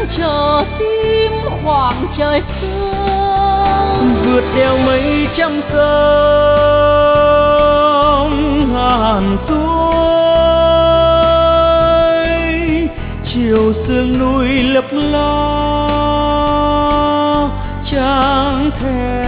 chờ tim khoảng trời sương, vượt đèo mây trăm sông hàn tối, chiều sương núi lấp lo chẳng thể